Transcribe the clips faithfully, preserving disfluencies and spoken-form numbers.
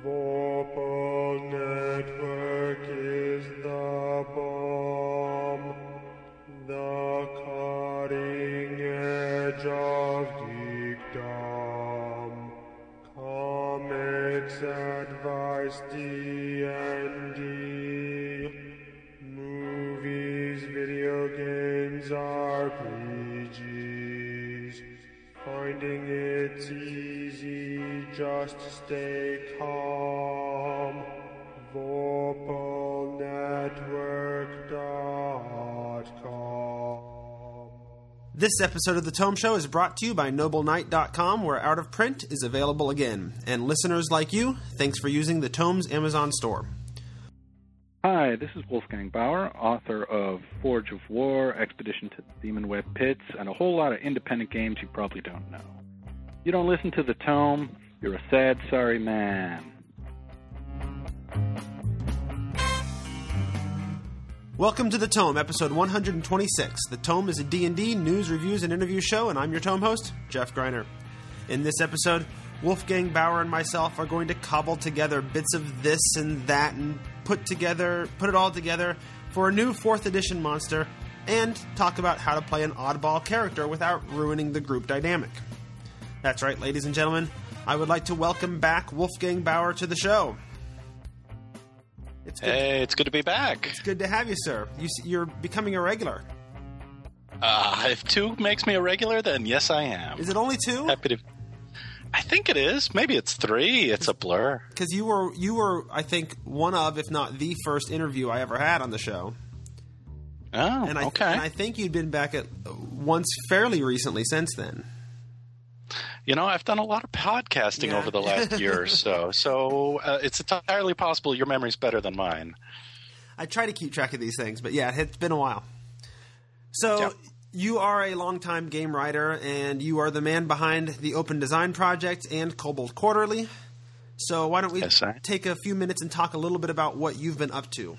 Vorpal Network is the bomb, the cutting edge of geekdom. Comics, advice, D and D, movies, video games, R P Gs. Finding it's easy, just stay calm. Vorpal Network dot com. This episode of The Tome Show is brought to you by Noble Knight dot com, where Out of Print is available again. And listeners like you, thanks for using the Tome's Amazon store. Hi, this is Wolfgang Bauer, author of Forge of War, Expedition to the Demon Web Pits, and a whole lot of independent games you probably don't know. You don't listen to the Tome, you're a sad, sorry man. Welcome to The Tome, episode one hundred twenty-six. The Tome is a D and D news, reviews, and interview show, and I'm your Tome host, Jeff Greiner. In this episode, Wolfgang Bauer and myself are going to cobble together bits of this and that and put together, put it all together for a new fourth edition monster, and talk about how to play an oddball character without ruining the group dynamic. That's right, ladies and gentlemen, I would like to welcome back Wolfgang Bauer to the show. It's good hey, to, it's good to be back. It's good to have you, sir. You, you're becoming a regular. Uh, if two makes me a regular, then yes, I am. Is it only two? Happy to. I think it is. Maybe it's three. It's a blur. Because you were, you were, I think, one of, if not the first interview I ever had on the show. Oh, and I, okay. And I think you'd been back at once fairly recently since then. You know, I've done a lot of podcasting yeah. over the last year or so, so uh, it's entirely possible your memory's better than mine. I try to keep track of these things, but yeah, it's been a while. So yep. You are a longtime game writer, and you are the man behind the Open Design Project and Kobold Quarterly. So why don't we yes, take a few minutes and talk a little bit about what you've been up to?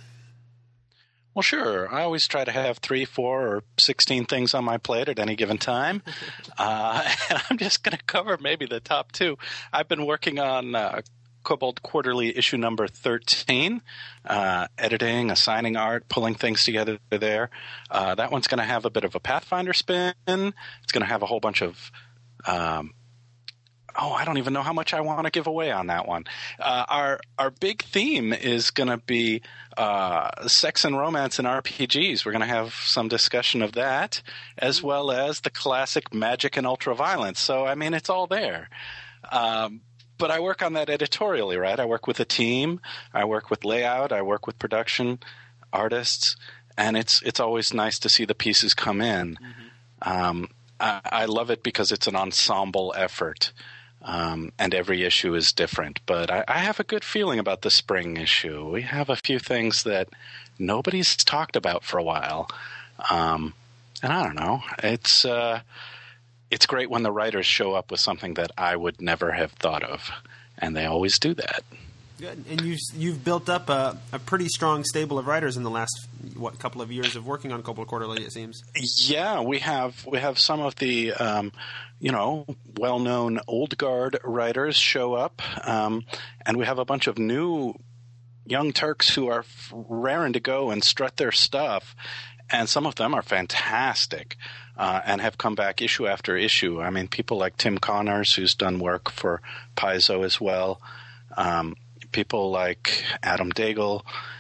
Well, sure. I always try to have three, four, or sixteen things on my plate at any given time. uh, and I'm just going to cover maybe the top two. I've been working on uh, Kobold Quarterly issue number thirteen, uh, editing, assigning art, pulling things together there. Uh, that one's going to have a bit of a Pathfinder spin. It's going to have a whole bunch of um, – oh, I don't even know how much I want to give away on that one. Uh, our our big theme is going to be uh, sex and romance in R P Gs. We're going to have some discussion of that, as well as the classic magic and ultraviolence. So, I mean, it's all there. Um, but I work on that editorially, right? I work with a team. I work with layout. I work with production, artists. And it's it's always nice to see the pieces come in. Mm-hmm. Um, I, I love it because it's an ensemble effort. Um, and every issue is different. But I, I have a good feeling about the spring issue. We have a few things that nobody's talked about for a while. Um, and I don't know. It's uh, it's great when the writers show up with something that I would never have thought of. And they always do that. Good. And you've, you've built up a, a pretty strong stable of writers in the last, what, couple of years of working on Kobold Quarterly, it seems. Yeah, we have we have some of the, um, you know, well-known old guard writers show up, um, and we have a bunch of new young Turks who are raring to go and strut their stuff, and some of them are fantastic uh, and have come back issue after issue. I mean, people like Tim Connors, who's done work for Paizo as well, um, people like Adam Daigle,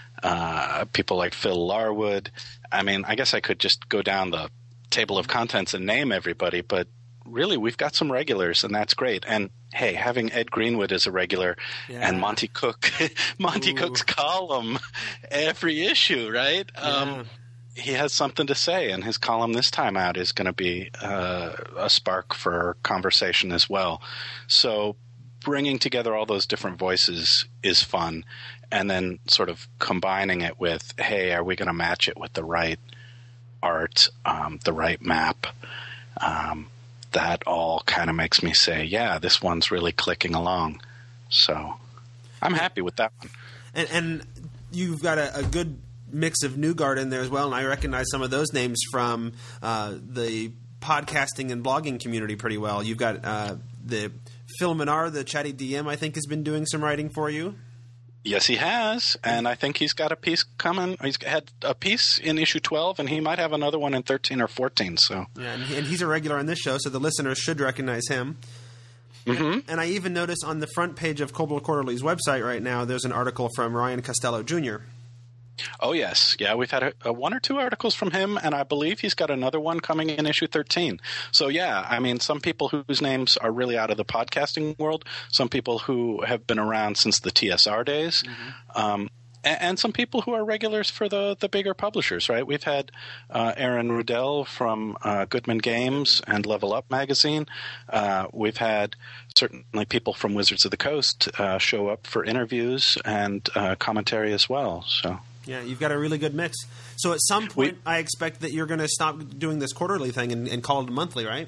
uh, people like Phil Larwood. I mean, I guess I could just go down the table of contents and name everybody, but really we've got some regulars, and that's great. And hey, having Ed Greenwood as a regular yeah. and Monty Cook, Monty Ooh. Cook's column every issue, right? Yeah. Um, he has something to say, and his column this time out is going to be uh, a spark for conversation as well. So bringing together all those different voices is fun, and then sort of combining it with, hey, are we going to match it with the right art, um, the right map? Um, that all kind of makes me say, yeah, this one's really clicking along. So I'm happy with that one. And, and you've got a, a good mix of new guard in there as well, and I recognize some of those names from uh, the podcasting and blogging community pretty well. You've got uh, the Phil Menard, the chatty D M, I think has been doing some writing for you. Yes, he has, and I think he's got a piece coming. He's had a piece in issue twelve, and he might have another one in thirteen or fourteen. So, yeah, and, he, and he's a regular on this show, so the listeners should recognize him. Mm-hmm. And, and I even notice on the front page of Kobold Quarterly's website right now, there's an article from Ryan Costello Junior Oh, yes. Yeah, we've had a, a one or two articles from him, and I believe he's got another one coming in issue thirteen. So, yeah, I mean, some people whose names are really out of the podcasting world, some people who have been around since the T S R days, mm-hmm. um, and, and some people who are regulars for the, the bigger publishers, right? We've had uh, Aaron Rudell from uh, Goodman Games and Level Up magazine. Uh, we've had certainly people from Wizards of the Coast uh, show up for interviews and uh, commentary as well, so... Yeah, you've got a really good mix. So at some point, we, I expect that you're going to stop doing this quarterly thing and, and call it monthly, right?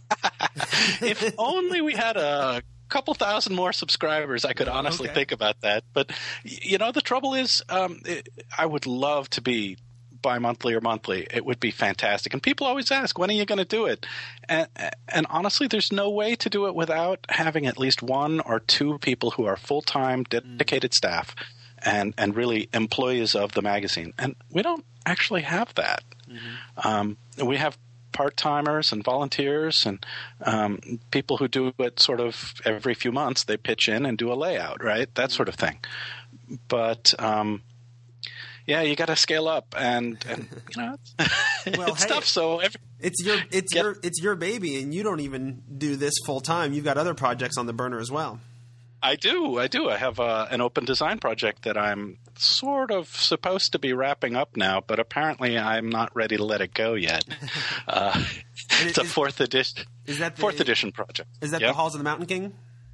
If only we had a couple thousand more subscribers, I could honestly okay. think about that. But, you know, the trouble is um, it, I would love to be bi-monthly or monthly. It would be fantastic. And people always ask, when are you going to do it? And, and honestly, there's no way to do it without having at least one or two people who are full-time, dedicated mm. staff. And, and really employees of the magazine. And we don't actually have that. Mm-hmm. Um, we have part-timers and volunteers and um, people who do it sort of every few months. They pitch in and do a layout, right? That sort of thing. But, um, yeah, you got to scale up. And, and you know, it's, well, it's hey, tough. So every, it's your it's get, your it's your baby, and you don't even do this full-time. You've got other projects on the burner as well. I do. I do. I have uh, an open design project that I'm sort of supposed to be wrapping up now, but apparently I'm not ready to let it go yet. Uh, it's a is, fourth edition. Is that the, fourth edition project? Is that yep. the Halls of the Mountain King?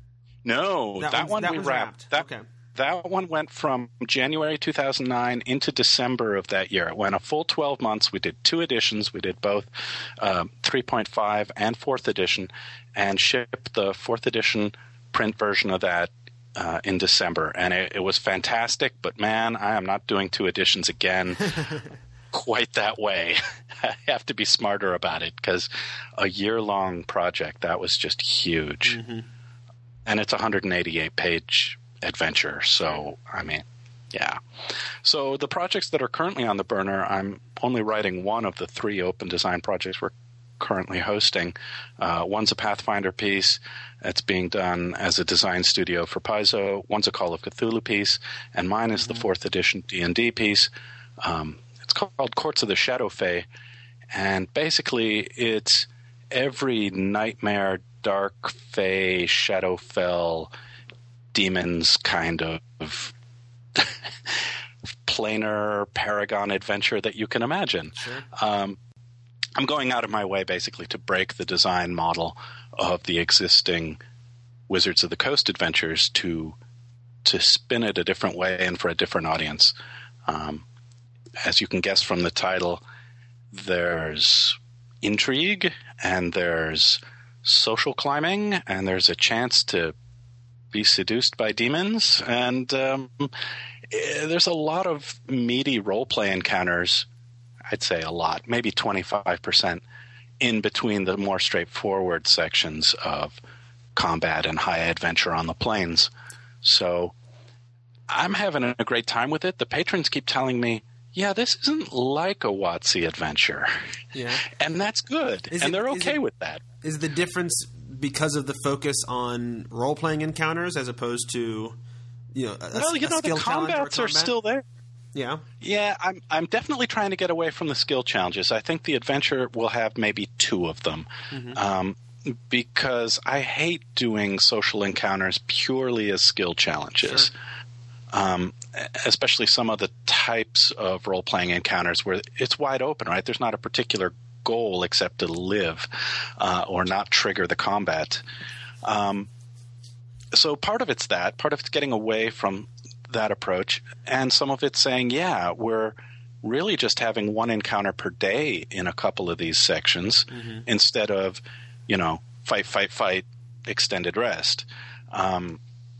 No, that, that one that we wrapped. wrapped. That, okay. That one went from January two thousand nine into December of that year. It went a full twelve months. We did two editions. We did both um, three point five and fourth edition, and shipped the fourth edition print version of that uh, in December, and it, it was fantastic. But man, I am not doing two editions again quite that way. I have to be smarter about it because a year-long project, that was just huge. Mm-hmm. And it's a one hundred eighty-eight page adventure. So, I mean, yeah. So the projects that are currently on the burner, I'm only writing one of the three open design projects we're currently hosting. Uh, one's a Pathfinder piece that's being done as a design studio for Paizo. One's a Call of Cthulhu piece, and mine is the fourth edition D and D piece. Um, it's called Courts of the Shadow Fae, and basically it's every nightmare, dark fae, Shadowfell, demons kind of planar Paragon adventure that you can imagine. Sure. Um, I'm going out of my way basically to break the design model of the existing Wizards of the Coast adventures to to spin it a different way and for a different audience. Um, as you can guess from the title, there's intrigue and there's social climbing and there's a chance to be seduced by demons, and um, there's a lot of meaty role-play encounters. I'd say a lot, maybe twenty-five percent in between the more straightforward sections of combat and high adventure on the plains. So I'm having a great time with it. The patrons keep telling me, yeah, this isn't like a WotC adventure. Yeah. And that's good. Is and it, they're okay it, with that. Is the difference because of the focus on role-playing encounters as opposed to, you know, a, well, you a know, skill the challenge or combats are combat? still there. Yeah. Yeah, I'm I'm definitely trying to get away from the skill challenges. I think the adventure will have maybe two of them. Mm-hmm. Um, because I hate doing social encounters purely as skill challenges. Sure. Um, especially some of the types of role-playing encounters where it's wide open, right? There's not a particular goal except to live uh, or not trigger the combat. Um, so part of it's that. Part of it's getting away from that approach, and some of it's saying, yeah, we're really just having one encounter per day in a couple of these sections mm-hmm. instead of, you know, fight, fight, fight, extended rest. Um,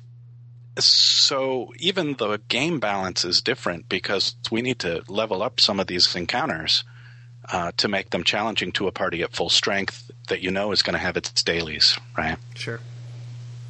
so even the game balance is different because we need to level up some of these encounters uh, to make them challenging to a party at full strength that you know is going to have its dailies, right? Sure.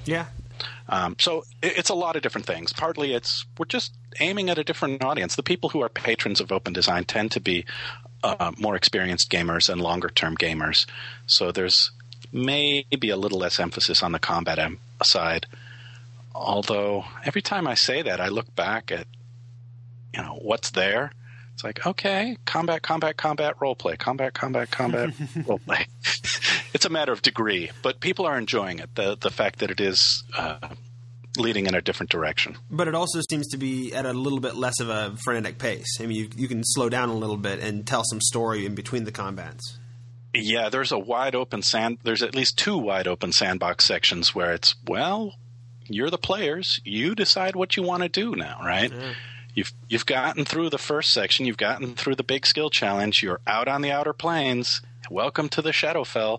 Yeah. Um, so it, it's a lot of different things. Partly it's we're just aiming at a different audience. The people who are patrons of Open Design tend to be uh, more experienced gamers and longer-term gamers. So there's maybe a little less emphasis on the combat em- side. Although every time I say that, I look back at, you know, what's there. It's like, okay, combat, combat, combat, roleplay, combat, combat, combat, roleplay. It's a matter of degree, but people are enjoying it, the the fact that it is uh, leading in a different direction. But it also seems to be at a little bit less of a frenetic pace. I mean, you, you can slow down a little bit and tell some story in between the combats. Yeah, there's a wide open sand. There's at least two wide open sandbox sections where it's, well, you're the players. You decide what you want to do now, right? Yeah. You've you've gotten through the first section. You've gotten through the big skill challenge. You're out on the outer plains. Welcome to the Shadowfell.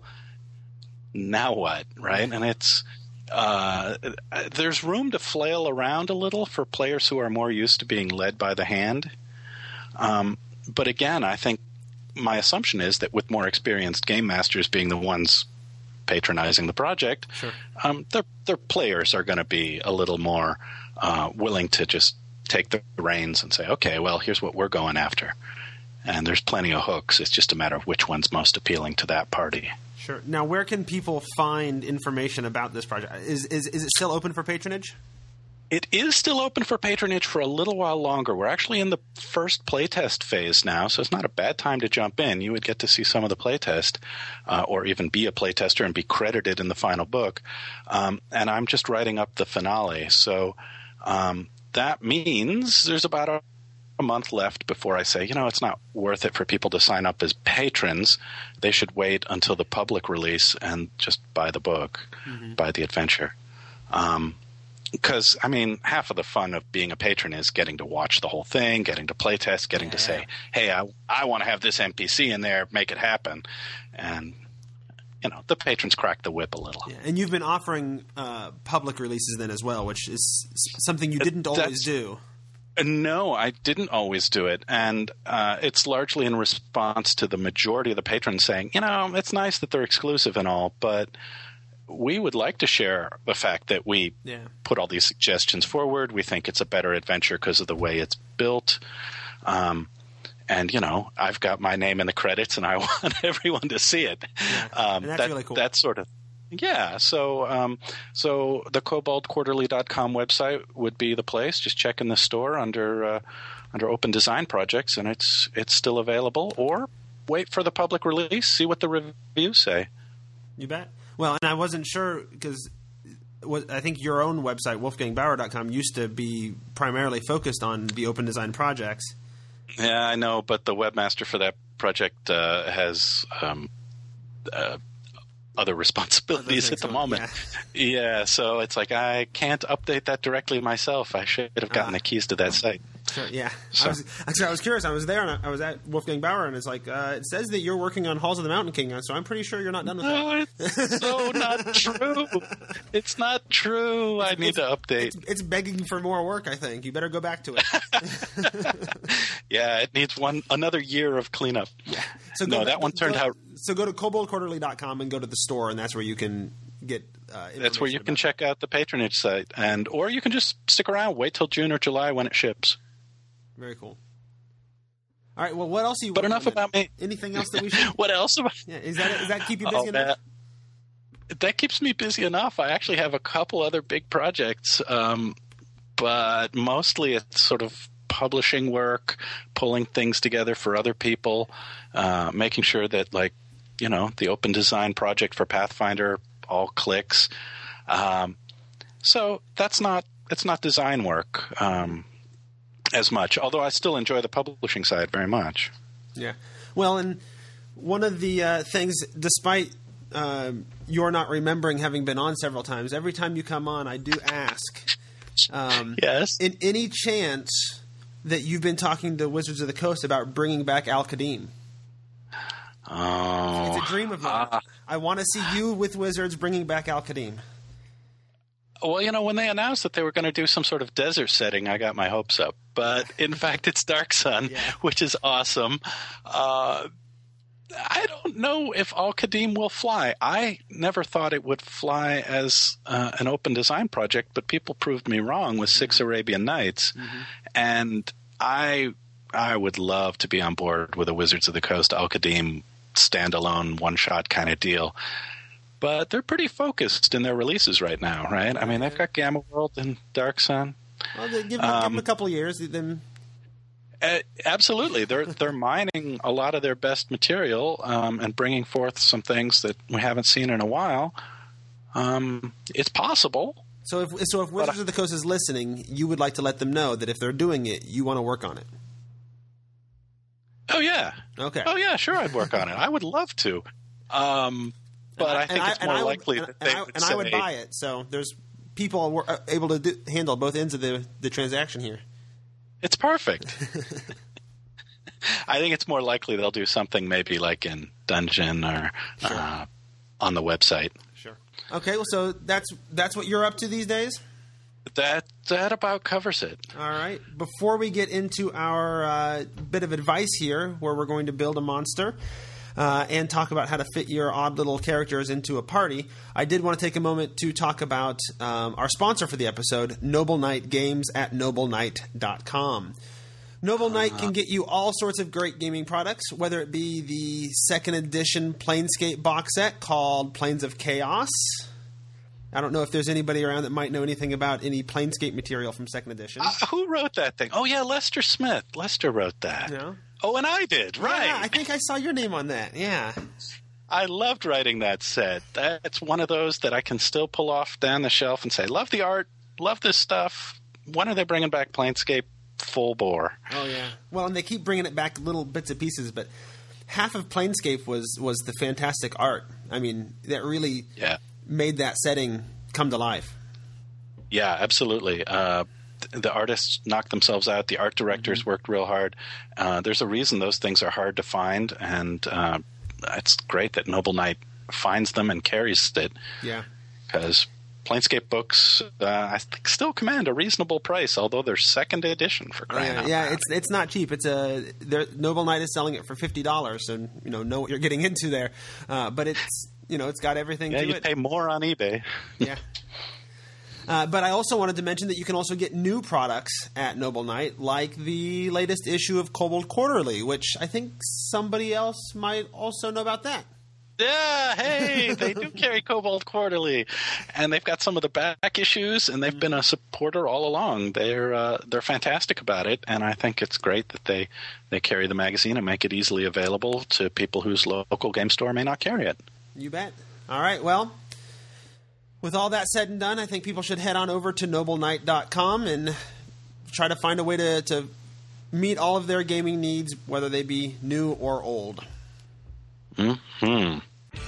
Now what, right? And it's uh, there's room to flail around a little for players who are more used to being led by the hand. Um, but again, I think my assumption is that with more experienced game masters being the ones patronizing the project, sure. um, their their players are going to be a little more uh, willing to just take the reins and say, okay, well, here's what we're going after. And there's plenty of hooks. It's just a matter of which one's most appealing to that party. Sure. Now, where can people find information about this project? Is is is it still open for patronage? It is still open for patronage for a little while longer. We're actually in the first playtest phase now, so it's not a bad time to jump in. You would get to see some of the playtest, uh, or even be a playtester and be credited in the final book. Um, and I'm just writing up the finale. So um, that means there's about a a month left before I say, you know, it's not worth it for people to sign up as patrons. They should wait until the public release and just buy the book, mm-hmm. buy the adventure. Um, because, I mean, half of the fun of being a patron is getting to watch the whole thing, getting to play test, getting yeah. to say, hey, I, I want to have this N P C in there, make it happen. And, you know, the patrons crack the whip a little. Yeah. And you've been offering uh, public releases then as well, which is something you didn't always That's, do. No, I didn't always do it, and uh, it's largely in response to the majority of the patrons saying, you know, it's nice that they're exclusive and all, but we would like to share the fact that we yeah. put all these suggestions forward. We think it's a better adventure because of the way it's built. Um, and, you know, I've got my name in the credits, and I want everyone to see it. Yeah. Um, and that's that, really cool. That sort of Yeah, so um, so the Cobalt Quarterly dot com website would be the place. Just check in the store under uh, under Open Design Projects, and it's it's still available. Or wait for the public release, see what the reviews say. You bet. Well, and I wasn't sure because I think your own website, wolfgang bauer dot com, used to be primarily focused on the Open Design projects. Yeah, I know, but the webmaster for that project uh, has um, uh, other responsibilities at the moment. Yeah. yeah, so it's like I can't update that directly myself. I should have gotten uh, the keys to that site. Sure, yeah. So. I was actually I was curious. I was there and I, I was at Wolfgang Bauer, and it's like uh, it says that you're working on Halls of the Mountain King, so I'm pretty sure you're not done with no, that. It's so not true. It's not true. I need it's, to update. It's, it's begging for more work. I think you better go back to it. Yeah, it needs one another year of cleanup. Yeah. So no, go, that one turned go, out. So go to Cobalt Quarterly dot com and go to the store, and that's where you can get. Uh, that's where you can about. check out the patronage site, and or you can just stick around, wait till June or July when it ships. Very cool. All right. Well, what else are you? But enough about me. Anything else that we should? What else? About... Yeah. Is that is that keep you busy oh, enough? That, that keeps me busy enough. I actually have a couple other big projects, um, but mostly it's sort of publishing work, pulling things together for other people, uh, making sure that, like, you know, the Open Design project for Pathfinder all clicks. Um, so that's not it's not design work. Um, as much, although I still enjoy the publishing side very much. Yeah. Well, and one of the uh, things, despite uh, you're not remembering having been on several times, every time you come on, I do ask, um, yes, in any chance that you've been talking to Wizards of the Coast about bringing back Al-Qadim. Oh. It's a dream of mine. Uh, I want to see you with Wizards bringing back Al-Qadim. Well, you know, when they announced that they were going to do some sort of desert setting, I got my hopes up. But in fact, it's Dark Sun, yeah. which is awesome. Uh, I don't know if Al-Qadim will fly. I never thought it would fly as uh, an open design project, but people proved me wrong with Six Arabian Nights. Mm-hmm. And I I would love to be on board with a Wizards of the Coast Al-Qadim standalone one-shot kind of deal. But they're pretty focused in their releases right now, right? I mean, they've got Gamma World and Dark Sun. Well, they give them, um, give them a couple of years, then... Uh, absolutely. They're they're mining a lot of their best material um, and bringing forth some things that we haven't seen in a while. Um, it's possible. So if so, if Wizards I, of the Coast is listening, you would like to let them know that if they're doing it, you want to work on it. Oh yeah. Okay. Oh yeah. Sure, I'd work on it. I would love to. Um, but I, I think I, it's more likely would, that and they I, would and say, I would buy it. So there's people able to do, handle both ends of the the transaction here. It's perfect. I think it's more likely they'll do something maybe like in Dungeon or sure. uh, on the website. Sure. Okay, well, so that's that's what you're up to these days? That that about covers it. All right. Before we get into our uh, bit of advice here, where we're going to build a monster uh, and talk about how to fit your odd little characters into a party, I did want to take a moment to talk about um, our sponsor for the episode, Noble Knight Games at noble knight dot com. Noble Knight uh, can get you all sorts of great gaming products, whether it be the second edition Planescape box set called Planes of Chaos. I don't know if there's anybody around that might know anything about any Planescape material from second edition. Uh, who wrote that thing? Oh, yeah, Lester Smith. Lester wrote that. Yeah. Oh, and I did, right. Yeah, I think I saw your name on that, yeah. I loved writing that set. That's one of those that I can still pull off down the shelf and say, love the art, love this stuff. When are they bringing back Planescape full bore? Oh, yeah. Well, and they keep bringing it back little bits and pieces, but half of Planescape was, was the fantastic art. I mean, that really... Yeah. made that setting come to life. Yeah, absolutely. Uh, th- the artists knocked themselves out. The art directors mm-hmm. worked real hard. Uh, there's a reason those things are hard to find, and uh, it's great that Noble Knight finds them and carries it. Yeah. Because Planescape books, uh, I think, still command a reasonable price, although they're second edition for crying yeah, out yeah, loud. it's it's not cheap. It's a Noble Knight is selling it for fifty dollars, and you know know what you're getting into there. Uh, but it's you know it's got everything yeah, to you it. pay more on eBay. Yeah. Uh, but I also wanted to mention that you can also get new products at Noble Knight, like the latest issue of Kobold Quarterly, which I think somebody else might also know about that. Yeah, hey, they do carry Kobold Quarterly, and they've got some of the back issues, and they've been a supporter all along. They're uh, they're fantastic about it, and I think it's great that they, they carry the magazine and make it easily available to people whose local game store may not carry it. You bet. All right, well, with all that said and done, I think people should head on over to noble knight dot com and try to find a way to, to meet all of their gaming needs, whether they be new or old. Mm-hmm.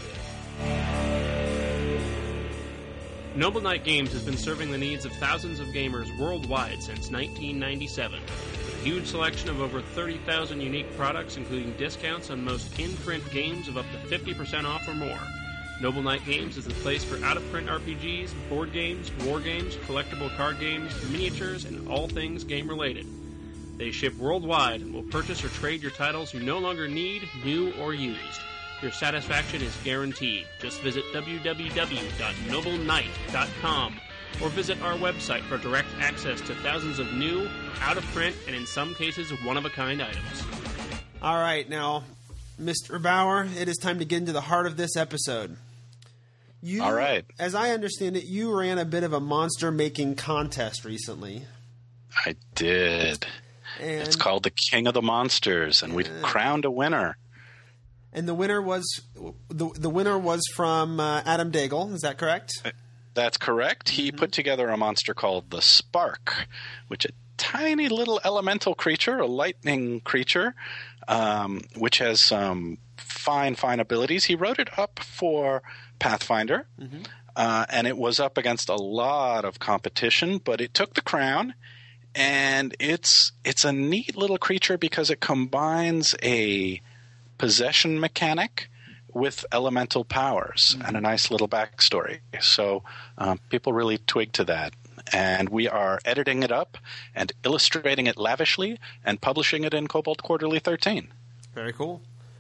Noble Knight Games has been serving the needs of thousands of gamers worldwide since nineteen ninety-seven. With a huge selection of over thirty thousand unique products, including discounts on most in-print games of up to fifty percent off or more. Noble Knight Games is the place for out-of-print R P Gs, board games, war games, collectible card games, miniatures, and all things game-related. They ship worldwide and will purchase or trade your titles you no longer need, new, or used. Your satisfaction is guaranteed. Just visit w w w dot noble knight dot com or visit our website for direct access to thousands of new, out-of-print, and in some cases, one-of-a-kind items. All right, now, Mister Bauer, it is time to get into the heart of this episode. You, All right. As I understand it, you ran a bit of a monster-making contest recently. I did. And it's called the King of the Monsters, and we've crowned a winner. And the winner was the the winner was from uh, Adam Daigle. Is that correct? That's correct. He mm-hmm. put together a monster called the Spark, which is a tiny little elemental creature, a lightning creature, um, which has some fine, fine abilities. He wrote it up for Pathfinder, mm-hmm. uh, and it was up against a lot of competition, but it took the crown. And it's it's a neat little creature because it combines a possession mechanic with elemental powers mm-hmm. and a nice little backstory. So um, people really twig to that. And we are editing it up and illustrating it lavishly and publishing it in Kobold Quarterly thirteen. Very cool.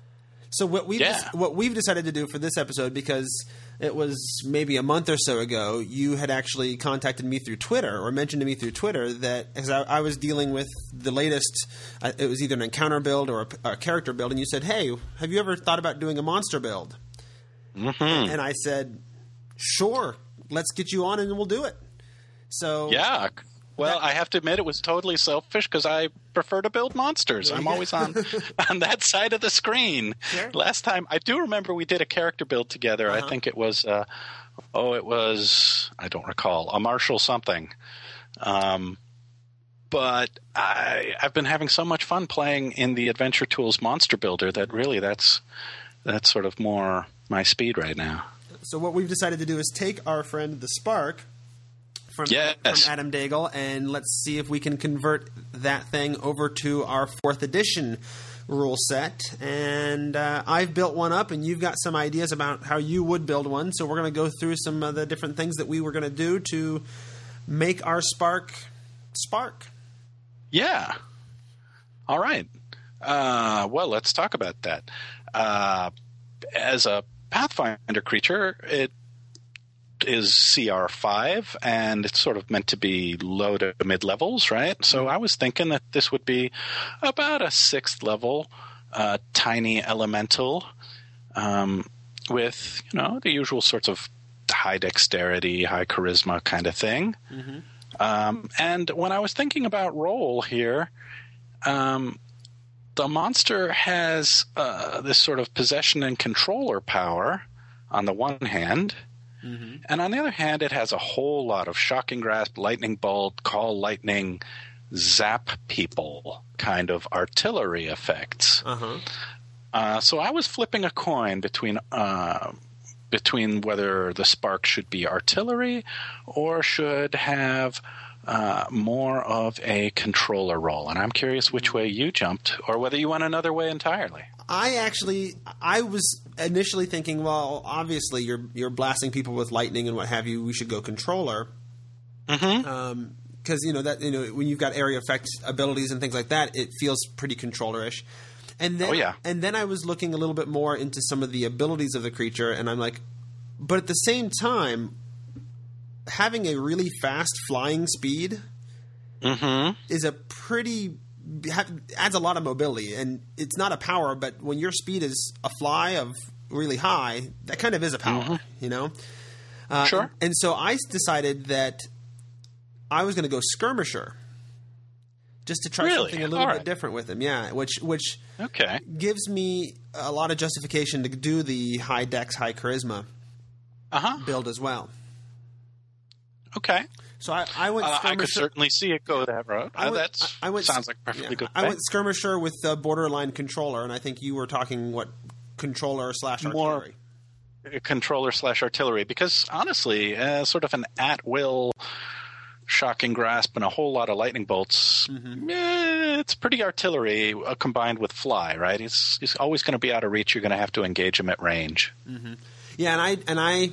So what we've Yeah. what we've decided to do for this episode, because it was maybe a month or so ago, you had actually contacted me through Twitter or mentioned to me through Twitter that as I, I was dealing with the latest, uh, it was either an encounter build or a, a character build, and you said, "Hey, have you ever thought about doing a monster build?" Mm-hmm. And I said, "Sure, let's get you on and we'll do it." So Yeah. Well, I have to admit it was totally selfish because I prefer to build monsters. I'm always on on that side of the screen. Sure. Last time, I do remember we did a character build together. Uh-huh. I think it was, uh, oh, it was, I don't recall, a Marshall something. Um, but I, I've been having so much fun playing in the Adventure Tools Monster Builder that really that's that's sort of more my speed right now. So what we've decided to do is take our friend the Spark from, Yes. from Adam Daigle, and let's see if we can convert that thing over to our fourth edition rule set. And uh, I've built one up, and you've got some ideas about how you would build one. So we're going to go through some of the different things that we were going to do to make our Spark spark. Yeah. All right. Uh, well, let's talk about that. Uh, as a Pathfinder creature, it is C R five, and it's sort of meant to be low to mid levels, right? So I was thinking that this would be about a sixth level, uh, tiny elemental, um, with, you know, the usual sorts of high dexterity, high charisma kind of thing. Mm-hmm. Um, and when I was thinking about role here, um, the monster has uh, this sort of possession and controller power on the one hand, Mm-hmm. and on the other hand, it has a whole lot of shocking grasp, lightning bolt, call lightning, zap people kind of artillery effects. Uh-huh. Uh, so I was flipping a coin between uh, between whether the Spark should be artillery or should have uh, more of a controller role. And I'm curious which way you jumped, or whether you went another way entirely. I actually, I was initially thinking, well, obviously you're you're blasting people with lightning and what have you. We should go controller, Mm-hmm. because you know that you know when you've got area effect abilities and things like that, it feels pretty controllerish. And then, Oh, yeah. and then I was looking a little bit more into some of the abilities of the creature, and I'm like, but at the same time, having a really fast flying speed Mm-hmm. is a pretty adds a lot of mobility, and it's not a power, but when your speed is a fly of really high, that kind of is a power, Mm-hmm. you know. Uh, Sure. And, and so I decided that I was going to go skirmisher, just to try Really? something a little All bit right. different with him. Yeah, which which Okay. gives me a lot of justification to do the high dex, high charisma Uh-huh. build as well. Okay. So I, I went Uh, I skirmisher. could certainly see it go that road. I Uh, went- that's I- I went- sounds like a perfectly yeah, good I thing. went skirmisher with the borderline controller, and I think you were talking what controller slash More- artillery. Controller slash artillery, because honestly, uh, sort of an at-will shocking grasp and a whole lot of lightning bolts, Mm-hmm. eh, it's pretty artillery uh, combined with fly, right? He's, he's always going to be out of reach. You're going to have to engage him at range. Yeah, and I and I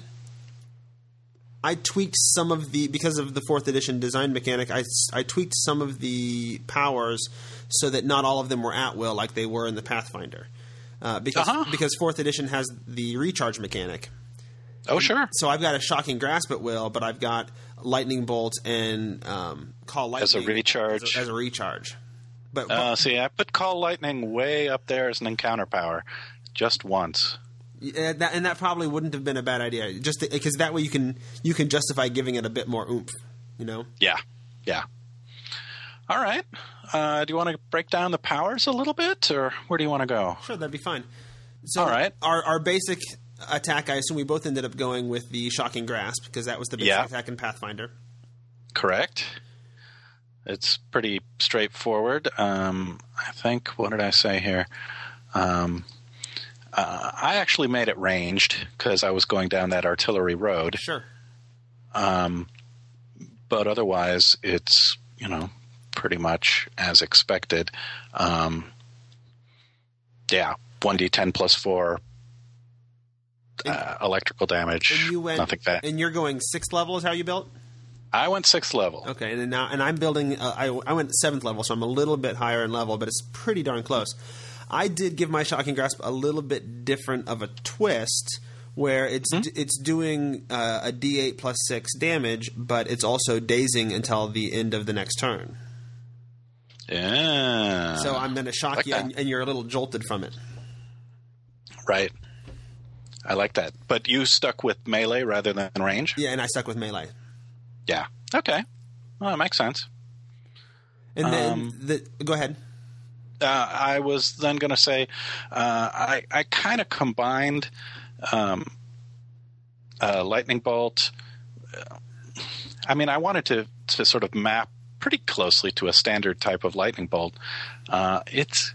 I tweaked some of the because of the fourth edition design mechanic. I, I tweaked some of the powers so that not all of them were at will like they were in the Pathfinder, uh, because Uh-huh. because fourth edition has the recharge mechanic. Oh, sure. So I've got a shocking grasp at will, but I've got lightning bolt and um, call lightning As a recharge. As a, as a recharge. But, Uh, see, I put Call Lightning way up there as an encounter power just once. Yeah, that, and that probably wouldn't have been a bad idea, just because that way you can you can justify giving it a bit more oomph, you know. Yeah, yeah. All right. Uh, do you want to break down the powers a little bit, or where do you want to go? Sure, that'd be fine. So All right. our our basic attack, I assume we both ended up going with the shocking grasp because that was the basic Yeah. attack in Pathfinder. Correct. It's pretty straightforward. Um, I think, what did I say here? Um, uh, I actually made it ranged because I was going down that artillery road. Sure. Um, but otherwise, it's, you know, pretty much as expected. Um, yeah, one d ten plus four uh, electrical damage. And you went, Nothing that. and you're going sixth level is how you built. I went sixth level. Okay, and then now and I'm building. Uh, I I went seventh level, so I'm a little bit higher in level, but it's pretty darn close. I did give my Shocking Grasp a little bit different of a twist, where it's mm-hmm. it's doing uh, a D eight plus six damage, but it's also dazing until the end of the next turn. Yeah. So I'm going to shock like you, and, and you're a little jolted from it. Right. I like that. But you stuck with melee rather than range? Yeah, and I stuck with melee. Yeah. Okay. Well, that makes sense. And then um, the go ahead. Uh, I was then going to say uh, I I kind of combined um, uh, Lightning Bolt. I mean, I wanted to to sort of map pretty closely to a standard type of Lightning Bolt. Uh, it's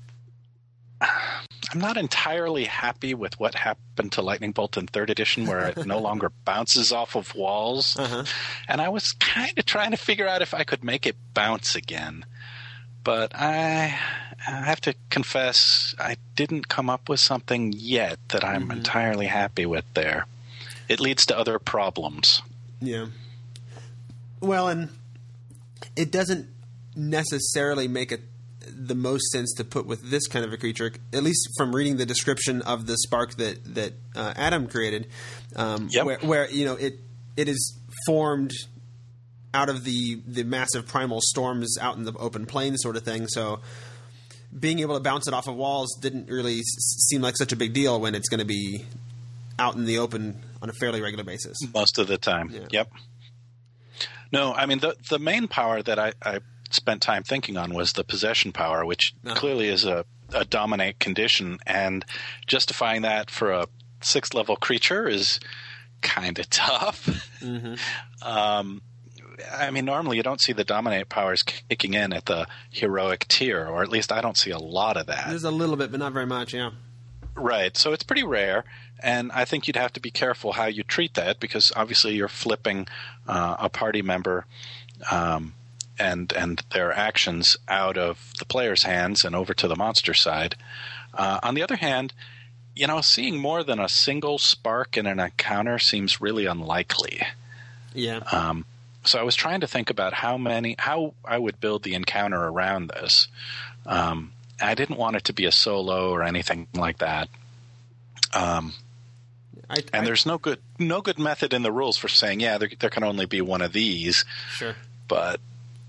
I'm not entirely happy with what happened to Lightning Bolt in third edition, where it no longer bounces off of walls. Uh-huh. And I was kind of trying to figure out if I could make it bounce again. But I, I have to confess, I didn't come up with something yet that I'm mm-hmm. entirely happy with there. It leads to other problems. Yeah. Well, and it doesn't necessarily make a the most sense to put with this kind of a creature, at least from reading the description of the spark that that uh, Adam created, um, yep. where, where you know it it is formed out of the the massive primal storms out in the open plains sort of thing. So being able to bounce it off of walls didn't really s- seem like such a big deal when it's going to be out in the open on a fairly regular basis. Most of the time. Yeah. Yep. No, I mean the the main power that I. I spent time thinking on was the possession power, which uh-huh. clearly is a, a dominate condition, and justifying that for a sixth level creature is kind of tough. Mm-hmm. um, I mean, normally you don't see the dominate powers kicking in at the heroic tier, or at least I don't see a lot of that. There's a little bit, but not very much, yeah. Right, so it's pretty rare, and I think you'd have to be careful how you treat that, because obviously you're flipping uh, a party member um, and and their actions out of the player's hands and over to the monster side. Uh, on the other hand, you know, seeing more than a single spark in an encounter seems really unlikely. Yeah. Um, so I was trying to think about how many, how I would build the encounter around this. Um, I didn't want it to be a solo or anything like that. Um, I, and I, there's no good no good method in the rules for saying, yeah, there, there can only be one of these. Sure. But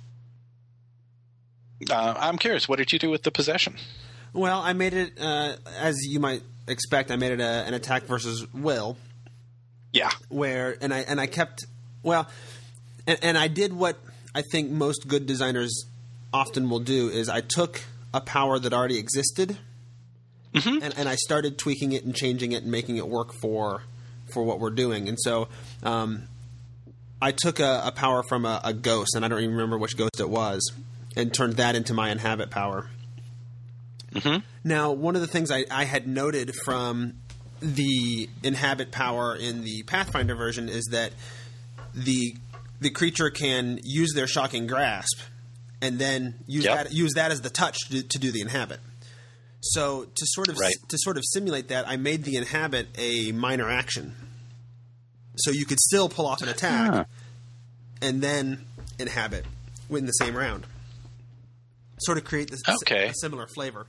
uh, I'm curious, what did you do with the possession? Well, I made it, uh, as you might expect, I made it a, an attack versus will. Yeah. Where, and I and I kept, well, and, and I did what I think most good designers often will do, is I took a power that already existed, mm-hmm. and, and I started tweaking it and changing it and making it work for for what we're doing. And so um, I took a, a power from a, a ghost, and I don't even remember which ghost it was, and turned that into my inhabit power. Mm-hmm. Now, one of the things I, I had noted from the inhabit power in the Pathfinder version is that the the creature can use their shocking grasp and then use yep. that use that as the touch to, to do the inhabit. So to sort of right. to sort of simulate that, I made the inhabit a minor action, so you could still pull off an attack huh. and then inhabit win the same round. Sort of create this okay. a similar flavor.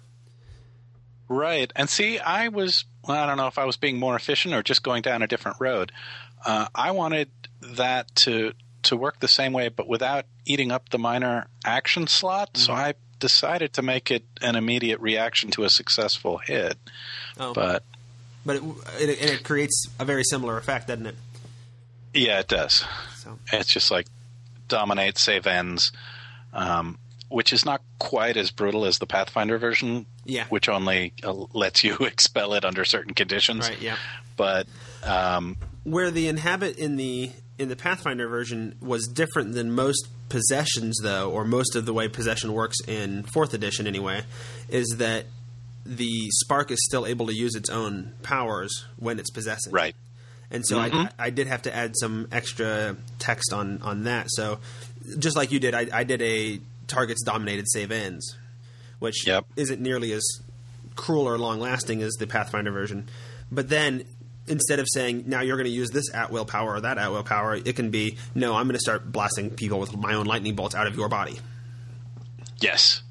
Right. And see, I was, well, I don't know if I was being more efficient or just going down a different road. Uh, I wanted that to to work the same way, but without eating up the minor action slot. Mm-hmm. So I decided to make it an immediate reaction to a successful hit. Oh. But but it, it, it creates a very similar effect, doesn't it? Yeah, it does. So. It's just like dominate, save ends, um, which is not quite as brutal as the Pathfinder version, yeah. which only uh, lets you expel it under certain conditions. Right, yeah. But um, where the inhabit in the in the Pathfinder version was different than most possessions, though, or most of the way possession works in fourth edition anyway, is that the spark is still able to use its own powers when it's possessing. Right. And so mm-hmm. I, I did have to add some extra text on, on that. So just like you did, I, I did a targets dominated save ends, which yep. isn't nearly as cruel or long-lasting as the Pathfinder version. But then instead of saying, now you're going to use this at-will power or that at-will power, it can be, no, I'm going to start blasting people with my own lightning bolts out of your body. Yes.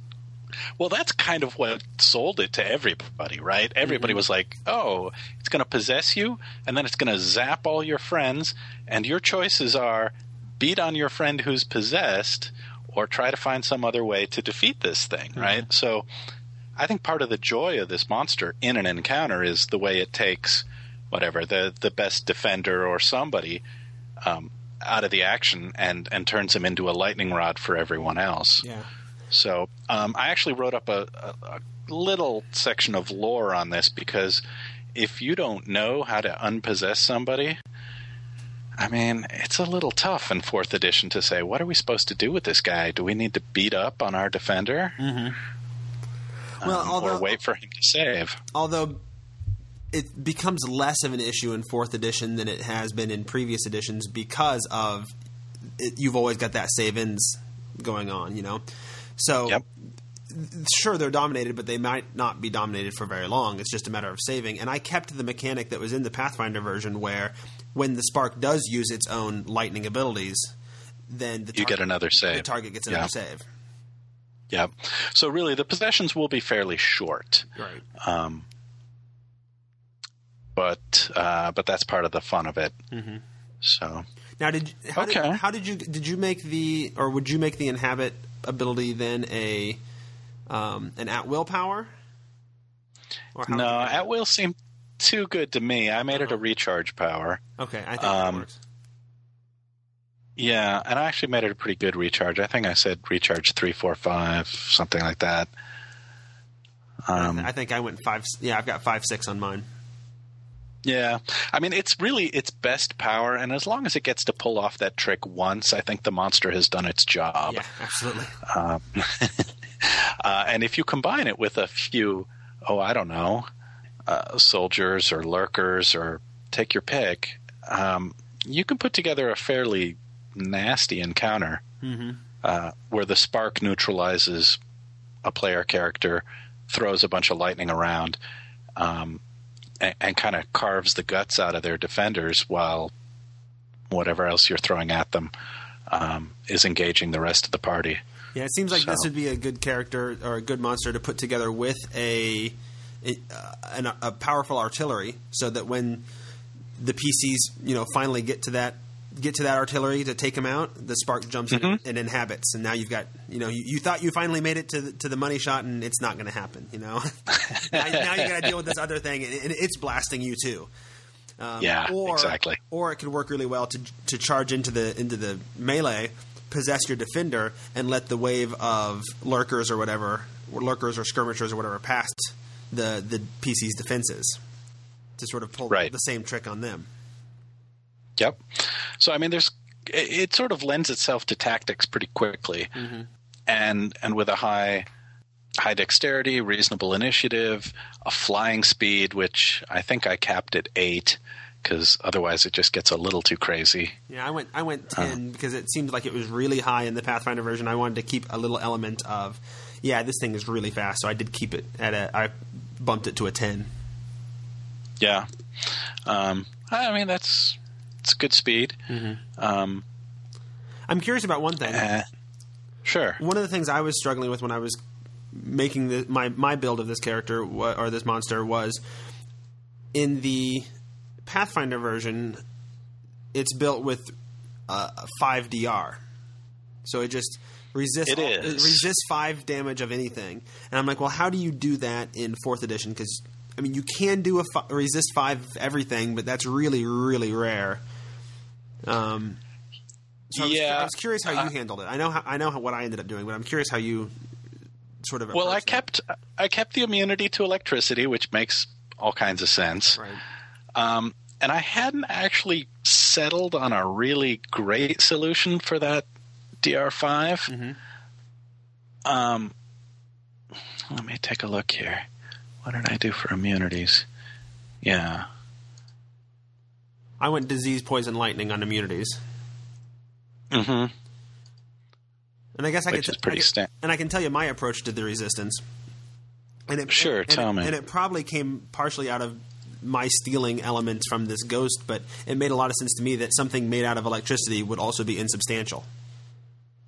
Well, that's kind of what sold it to everybody, right? Everybody mm-hmm. was like, oh, it's going to possess you, and then it's going to zap all your friends, and your choices are beat on your friend who's possessed or try to find some other way to defeat this thing, mm-hmm. right? So I think part of the joy of this monster in an encounter is the way it takes whatever, the, the best defender or somebody um, out of the action and, and turns him into a lightning rod for everyone else. Yeah. So um, I actually wrote up a, a, a little section of lore on this because if you don't know how to unpossess somebody, I mean, it's a little tough in fourth edition to say, what are we supposed to do with this guy? Do we need to beat up on our defender? Mm-hmm. Well, um, although, or wait for him to save? Although it becomes less of an issue in fourth edition than it has been in previous editions because of it, you've always got that save-ins going on, you know? So, yep. sure, they're dominated, but they might not be dominated for very long. It's just a matter of saving. And I kept the mechanic that was in the Pathfinder version where when the Spark does use its own lightning abilities, then the you target, get another save. The target gets another yeah. save. Yeah. So really, the possessions will be fairly short. Right. Um, but uh, but that's part of the fun of it. Mm-hmm. So now, did how okay. did, how did you did you make the or would you make the inhabit ability then a um, an at will power? Or how no, at will seemed too good to me. I made uh-huh. it a recharge power. Okay, I think um, that works. Yeah, and I actually made it a pretty good recharge. I think I said recharge three, four, five, something like that. Um, I think I went five. Yeah, I've got five, six on mine. Yeah, I mean, it's really its best power, and as long as it gets to pull off that trick once, I think the monster has done its job. Yeah, absolutely. Um, uh, and if you combine it with a few, oh, I don't know, uh, soldiers or lurkers or take your pick, um, you can put together a fairly nasty encounter mm-hmm. uh, where the spark neutralizes a player character, throws a bunch of lightning around, um, and, and kind of carves the guts out of their defenders while whatever else you're throwing at them um, is engaging the rest of the party. Yeah, it seems like so. this would be a good character or a good monster to put together with a a, an, a powerful artillery, so that when the P Cs, you know, finally get to that get to that artillery to take them out, the spark jumps mm-hmm. in and inhabits, and now you've got, you know, you, you thought you finally made it to the, to the money shot, and it's not going to happen, you know. now, now you got to deal with this other thing, and, and it's blasting you too. Um, yeah, or, exactly. Or it could work really well to to charge into the into the melee, possess your defender, and let the wave of lurkers or whatever, or lurkers or skirmishers or whatever past the the P C's defenses to sort of pull right. the same trick on them. Yep. So I mean, there's it, it sort of lends itself to tactics pretty quickly, mm-hmm. and and with a high high dexterity, reasonable initiative, a flying speed, which I think I capped at eight, because otherwise it just gets a little too crazy. Yeah, I went I went ten uh, because it seemed like it was really high in the Pathfinder version. I wanted to keep a little element of, yeah, this thing is really fast, so I did keep it at a. I bumped it to a ten. Yeah, um, I mean that's it's good speed. Mm-hmm. Um, I'm curious about one thing. Uh, sure. One of the things I was struggling with when I was making the, my my build of this character or this monster was in the Pathfinder version. It's built with uh, five D R, so it just resists it, is. it resists five damage of anything. And I'm like, well, how do you do that in fourth edition? Because I mean, you can do a fi- resist five everything, but that's really really rare. Um. So I was, yeah, I was curious how you uh, handled it. I know how, I know how, what I ended up doing, but I'm curious how you sort of. Well, I that. kept I kept the immunity to electricity, which makes all kinds of sense. Right. Um, and I hadn't actually settled on a really great solution for that D R five. Mm-hmm. Um, let me take a look here. What did I do for immunities? Yeah. I went disease, poison, lightning on immunities. Mm-hmm. And I guess I Which can, is pretty I can, sta- and I can tell you my approach to the resistance. And it, sure, and, tell and me. It, and it probably came partially out of my stealing elements from this ghost, but it made a lot of sense to me that something made out of electricity would also be insubstantial.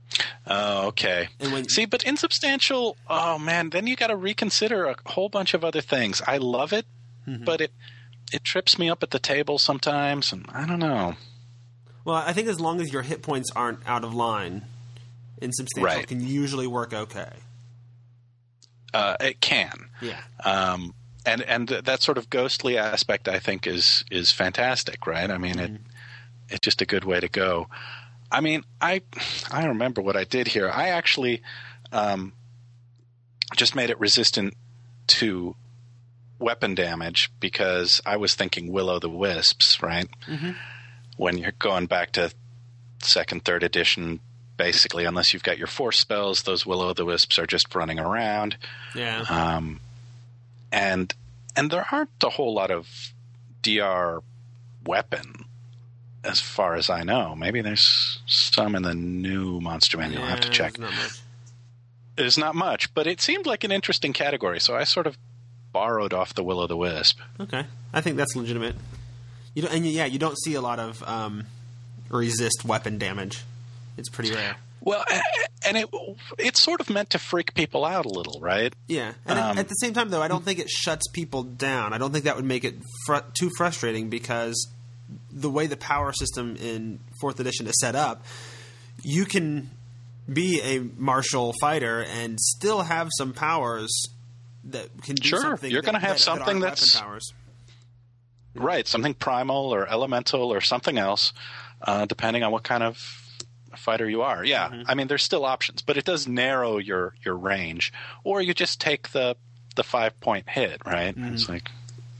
Oh, okay. And when, See, but insubstantial, oh man, then you got to reconsider a whole bunch of other things. I love it, mm-hmm. but it it trips me up at the table sometimes, and I don't know. Well, I think as long as your hit points aren't out of line, insubstantial right. can usually work okay. Uh, it can. Yeah. Um, and and that sort of ghostly aspect, I think, is is fantastic, right? I mean, mm-hmm. it it's just a good way to go. I mean, I I remember what I did here. I actually um, just made it resistant to weapon damage because I was thinking Will-O-the-Wisps, right? Mm-hmm. When you're going back to second, third edition, basically, unless you've got your force spells, those Will-O-the-Wisps are just running around. Yeah. Um, and and there aren't a whole lot of D R weapon, as far as I know. Maybe there's some in the new Monster Manual. Yeah, I'll have to check. There's not much. There's not much, but it seemed like an interesting category, so I sort of borrowed off the Will-O-the-Wisp. Okay. I think that's legitimate. You don't, and yeah, you don't see a lot of um, resist weapon damage. It's pretty rare. Well, and it it's sort of meant to freak people out a little, right? Yeah. And um, at the same time, though, I don't think it shuts people down. I don't think that would make it fr- too frustrating because the way the power system in fourth edition is set up, you can be a martial fighter and still have some powers that can do sure, something. You're going to have that, something that that's weapon powers. Right, something primal or elemental or something else, uh, depending on what kind of fighter you are. Yeah, mm-hmm. I mean, there's still options, but it does narrow your, your range. Or you just take the the five point hit, right? Mm-hmm. It's like,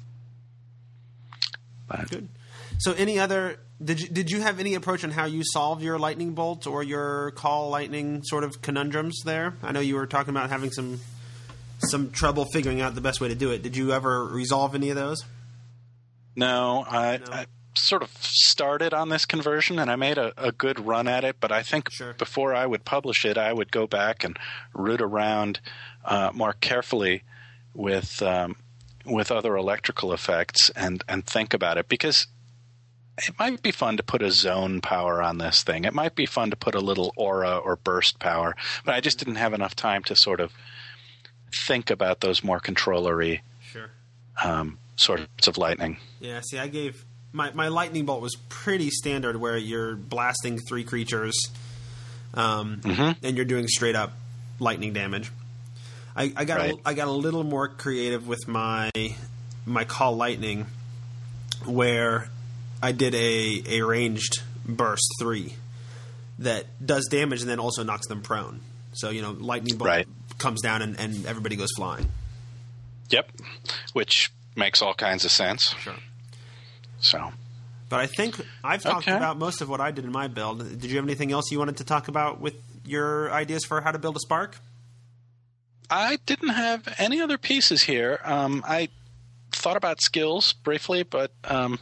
but. Good. So, any other? Did you did you have any approach on how you solved your lightning bolt or your call lightning sort of conundrums there? I know you were talking about having some some trouble figuring out the best way to do it. Did you ever resolve any of those? No, I, no. I sort of started on this conversion, and I made a, a good run at it, but I think sure. before I would publish it, I would go back and root around uh, more carefully with um, with other electrical effects and, and think about it, because it might be fun to put a zone power on this thing. It might be fun to put a little aura or burst power, but I just didn't have enough time to sort of think about those more controllery sure. um, sorts of lightning. Yeah, see, I gave my my lightning bolt was pretty standard, where you're blasting three creatures, um, mm-hmm. and you're doing straight up lightning damage. I, I got right. a, I got a little more creative with my my call lightning, where I did a a ranged burst three that does damage and then also knocks them prone. So you know, lightning bolt right. comes down and, and everybody goes flying. Yep, which makes all kinds of sense. Sure. So, but I think I've talked okay. about most of what I did in my build. Did you have anything else you wanted to talk about with your ideas for how to build a Spark? I didn't have any other pieces here. Um, I thought about skills briefly, but um,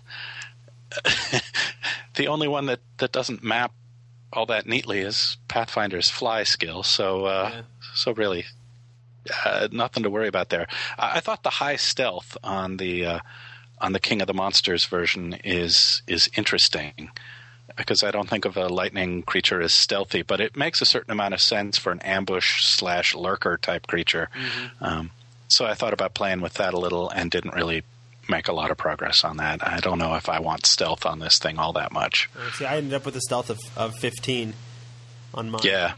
the only one that, that doesn't map all that neatly is Pathfinder's fly skill. So, uh, yeah. so really, uh, nothing to worry about there. I, I thought the high stealth on the uh, on the King of the Monsters version is is interesting, because I don't think of a lightning creature as stealthy, but it makes a certain amount of sense for an ambush slash lurker type creature. Mm-hmm. Um, so I thought about playing with that a little and didn't really make a lot of progress on that. I don't know if I want stealth on this thing all that much. Uh, see, I ended up with a stealth of, of fifteen on mine. Yeah.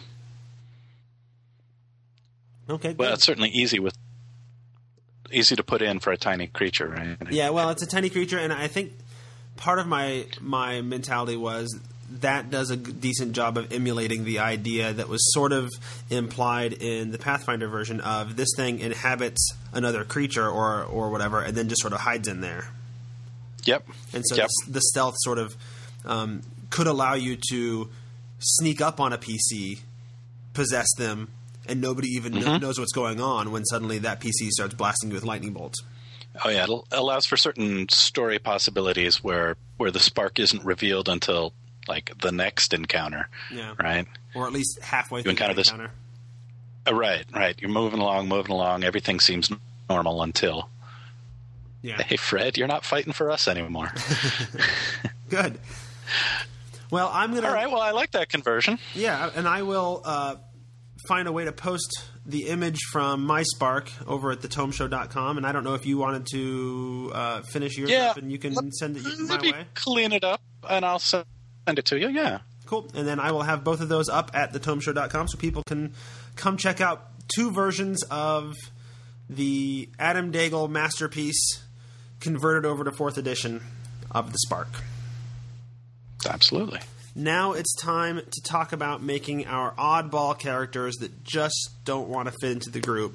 Okay, good. Well, it's certainly easy with easy to put in for a tiny creature, right? Yeah, well, it's a tiny creature, and I think part of my my mentality was that does a decent job of emulating the idea that was sort of implied in the Pathfinder version of this thing inhabits another creature or or whatever, and then just sort of hides in there. Yep. And so yep. the, the stealth sort of um, could allow you to sneak up on a P C, possess them, and nobody even mm-hmm. knows what's going on when suddenly that P C starts blasting you with lightning bolts. Oh yeah, it allows for certain story possibilities where where the spark isn't revealed until like the next encounter. Yeah. Right? Or at least halfway you through encounter the this, encounter. Uh, right, right. You're moving along, moving along. Everything seems normal until. Yeah. Hey, Fred, you're not fighting for us anymore. Good. Well, I'm gonna. All right. Well, I like that conversion. Yeah, and I will uh, find a way to post the image from MySpark over at the tome show dot com, and I don't know if you wanted to uh, finish yours Yeah. up, and you can Let- send it my Let me way. clean it up, and I'll send it to you. Yeah. Cool. And then I will have both of those up at the tome show dot com so people can come check out two versions of the Adam Daigle masterpiece converted over to fourth edition of the Spark. Absolutely. Now it's time to talk about making our oddball characters that just don't want to fit into the group.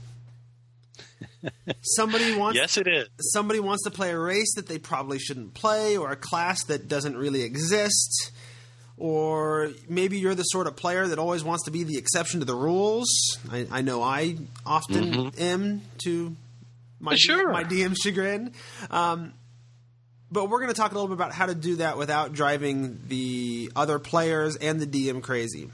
Somebody wants Yes, it is. somebody wants to play a race that they probably shouldn't play, or a class that doesn't really exist, or maybe you're the sort of player that always wants to be the exception to the rules. I, I know I often Mm-hmm. am, to my Sure. my D M's chagrin. Um, but we're going to talk a little bit about how to do that without driving the other players and the D M crazy.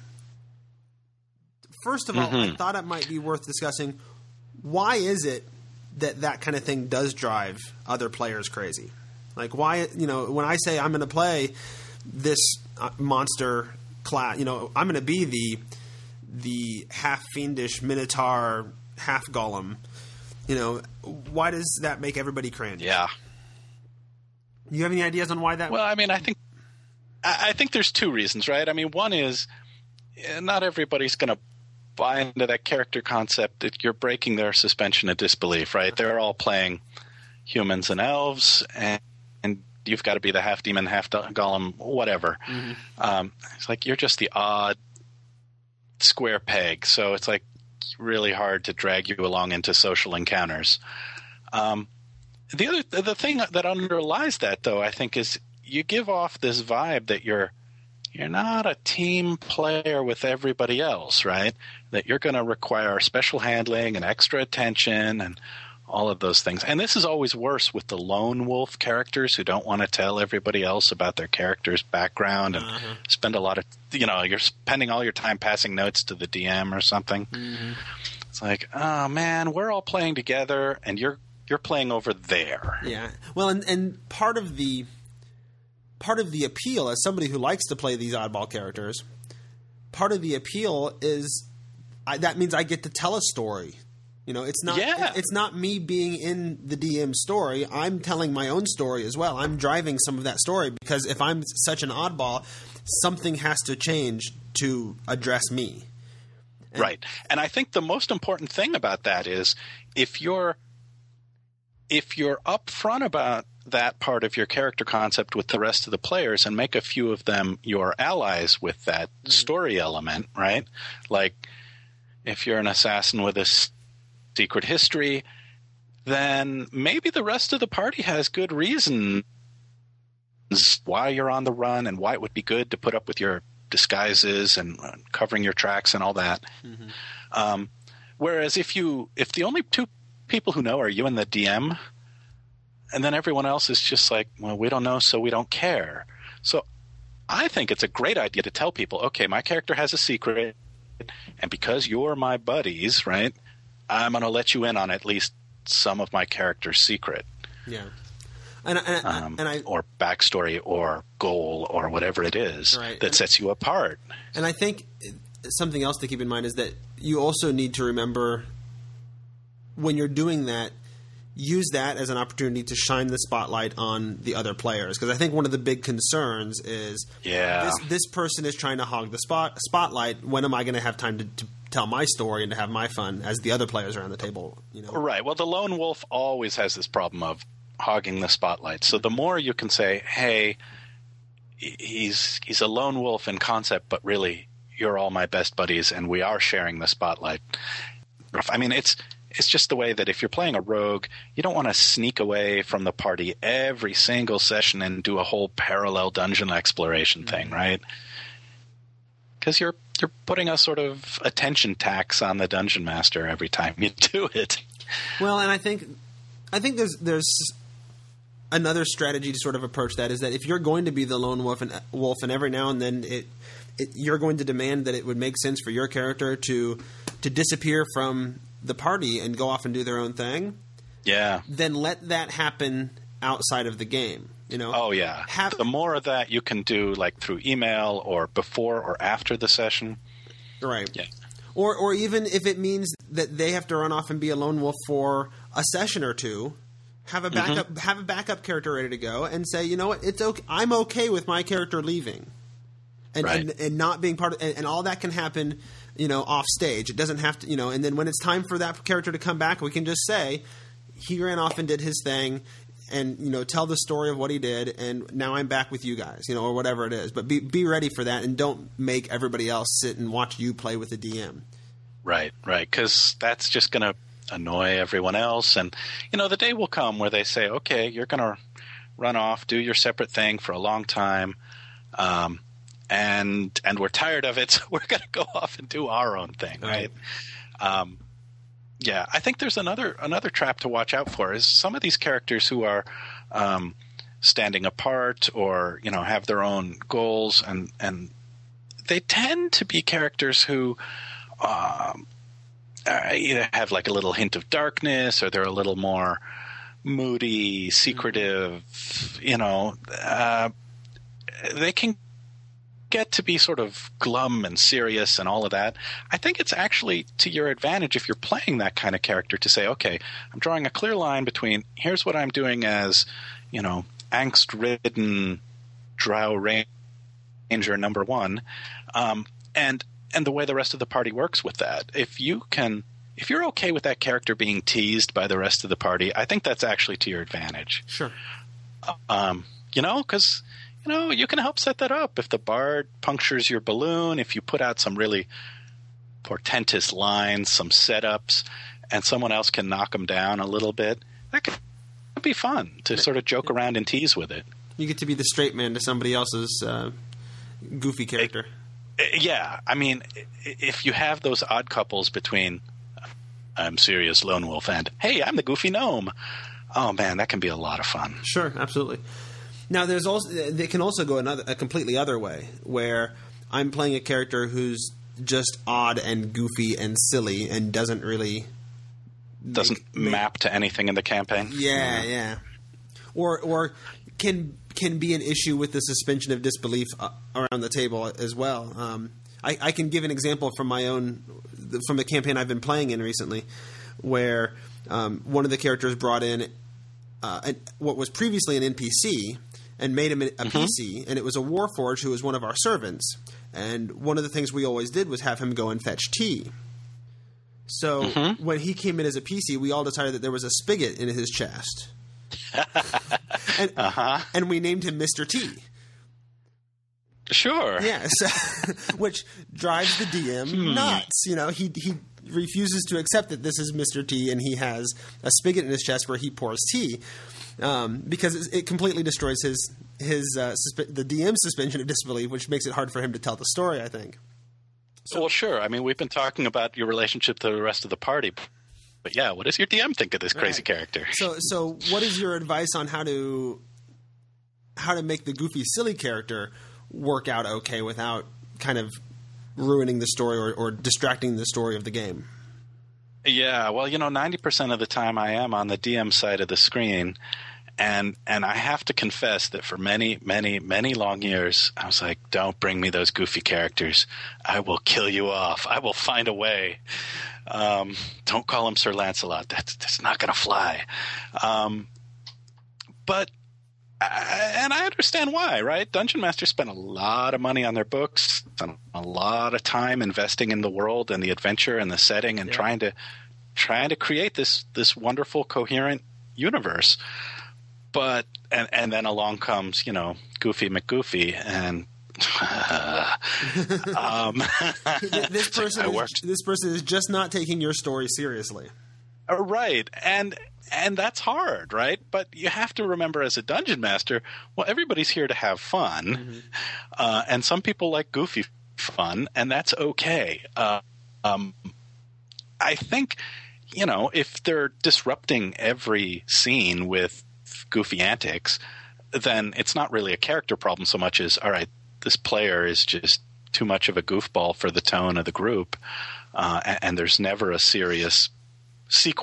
First of all, I thought it might be worth discussing, why is it that that kind of thing does drive other players crazy? Like, why, you know, when I say I'm going to play this uh, monster class, you know, I'm going to be the the half fiendish minotaur, half golem, you know, why does that make everybody cringe? Yeah. You have any ideas on why that? Well, I mean, I think I I think there's two reasons, right? I mean, one is eh, not everybody's going to buy into that character concept. That you're breaking their suspension of disbelief, right? They're all playing humans and elves, and, and you've got to be the half demon, half do- golem, whatever. Mm-hmm. Um, it's like you're just the odd square peg, so it's like really hard to drag you along into social encounters. Um, the other, the thing that underlies that, though, I think, is you give off this vibe that you're you're not a team player with everybody else, right? That you're going to require special handling and extra attention and all of those things. And this is always worse with the lone wolf characters who don't want to tell everybody else about their character's background and Uh-huh. spend a lot of, you know, you're spending all your time passing notes to the D M or something. Mm-hmm. It's like, oh man, we're all playing together and you're you're playing over there. Yeah. Well, and, and part of the part of the appeal, as somebody who likes to play these oddball characters, part of the appeal is I, that means I get to tell a story. You know, it's not Yeah. it's not me being in the D M's story. I'm telling my own story as well. I'm driving some of that story because if I'm such an oddball, something has to change to address me. Right. And I think the most important thing about that is if you're if you're upfront about that part of your character concept with the rest of the players and make a few of them your allies with that mm-hmm. story element, right? Like if you're an assassin with a s- secret history, then maybe the rest of the party has good reasons why you're on the run and why it would be good to put up with your disguises and uh, covering your tracks and all that. Mm-hmm. Um, whereas if you if the only two people who know are you and the D M, and then everyone else is just like, well, we don't know, so we don't care. So I think it's a great idea to tell people, okay, my character has a secret, and because you're my buddies, right, I'm going to let you in on at least some of my character's secret. Yeah. And, and, um, and I, or backstory or goal or whatever it is right. that and, sets you apart. And I think something else to keep in mind is that you also need to remember when you're doing that, use that as an opportunity to shine the spotlight on the other players. Because I think one of the big concerns is yeah. this, this person is trying to hog the spot spotlight. When am I going to have time to, to tell my story and to have my fun as the other players around the table? You know? Right. Well, the lone wolf always has this problem of hogging the spotlight. So the more you can say, hey, he's he's a lone wolf in concept, but really you're all my best buddies and we are sharing the spotlight. I mean, it's it's just the way that if you're playing a rogue, you don't want to sneak away from the party every single session and do a whole parallel dungeon exploration thing, right? Because you're you're putting a sort of attention tax on the dungeon master every time you do it. Well, and I think I think there's there's another strategy to sort of approach that is that if you're going to be the lone wolf and wolf, and every now and then it, it you're going to demand that it would make sense for your character to to disappear from the party and go off and do their own thing. Yeah. Then let that happen outside of the game. You know? Oh, yeah. Have, the more of that you can do, like through email or before or after the session. Right. Yeah. Or, or even if it means that they have to run off and be a lone wolf for a session or two, have a backup, mm-hmm. have a backup character ready to go, and say, you know what, it's okay. I'm okay with my character leaving, and right. and, and not being part of, and, and all that can happen, you know, off stage. It doesn't have to, you know. And then when it's time for that character to come back, we can just say, he ran off and did his thing. And, you know, tell the story of what he did, and now I'm back with you guys, you know, or whatever it is. But be be ready for that, and don't make everybody else sit and watch you play with the D M. Right, right, because that's just going to annoy everyone else. And, you know, the day will come where they say, okay, you're going to run off, do your separate thing for a long time, um, and and we're tired of it, so we're going to go off and do our own thing, right? right? Um Yeah, I think there's another another trap to watch out for is some of these characters who are um, standing apart or, you know, have their own goals, and, and they tend to be characters who um, either have like a little hint of darkness, or they're a little more moody, secretive, you know. Uh, they can get to be sort of glum and serious and all of that. I think it's actually to your advantage if you're playing that kind of character to say, okay, I'm drawing a clear line between here's what I'm doing as, you know, angst-ridden drow ranger number one, um, and and the way the rest of the party works with that. If you can, if you're okay with that character being teased by the rest of the party, I think that's actually to your advantage. Sure. Um, you know, because you know, you can help set that up. If the bard punctures your balloon, if you put out some really portentous lines, some setups, and someone else can knock them down a little bit, that could be fun to sort of joke around and tease with it. You get to be the straight man to somebody else's uh, goofy character. It, yeah. I mean, if you have those odd couples between I'm serious lone wolf and, hey, I'm the goofy gnome, oh, man, that can be a lot of fun. Sure, absolutely. Now, there's also they can also go another a completely other way, where I'm playing a character who's just odd and goofy and silly and doesn't really doesn't make, map to anything in the campaign. Yeah, yeah, or or can can be an issue with the suspension of disbelief uh, around the table as well. Um, I, I can give an example from my own from the campaign I've been playing in recently, where um, one of the characters brought in uh, an, what was previously an N P C. And made him a mm-hmm. P C, and it was a Warforged who was one of our servants. And one of the things we always did was have him go and fetch tea. So mm-hmm. when he came in as a P C, we all decided that there was a spigot in his chest. and, uh-huh. and we named him Mister T. Sure. Yes, which drives the D M hmm. nuts. You know, he he refuses to accept that this is Mister T, and he has a spigot in his chest where he pours tea. Um, because it completely destroys his his uh, suspe- the D M's suspension of disbelief, which makes it hard for him to tell the story, I think. So, well, sure. I mean, we've been talking about your relationship to the rest of the party, but yeah, what does your D M think of this crazy right. character? So, so what is your advice on how to how to make the goofy, silly character work out okay without kind of ruining the story or, or distracting the story of the game? Yeah, well, you know, ninety percent of the time I am on the D M side of the screen, and and I have to confess that for many, many, many long years, I was like, don't bring me those goofy characters. I will kill you off. I will find a way. Um, don't call him Sir Lancelot. That's, that's not going to fly. Um, but, and I understand why, right? Dungeon Masters spent a lot of money on their books, and a lot of time investing in the world and the adventure and the setting, and yeah. trying to trying to create this this wonderful, coherent universe. But and and then along comes, you know, Goofy McGoofy, and uh, um, this person is, this person is just not taking your story seriously. Right, and. And that's hard, right? But you have to remember as a dungeon master, well, everybody's here to have fun. Mm-hmm. Uh, and some people like goofy fun, and that's okay. Uh, um, I think, you know, if they're disrupting every scene with goofy antics, then it's not really a character problem so much as, all right, this player is just too much of a goofball for the tone of the group, uh, and, and there's never a serious sequence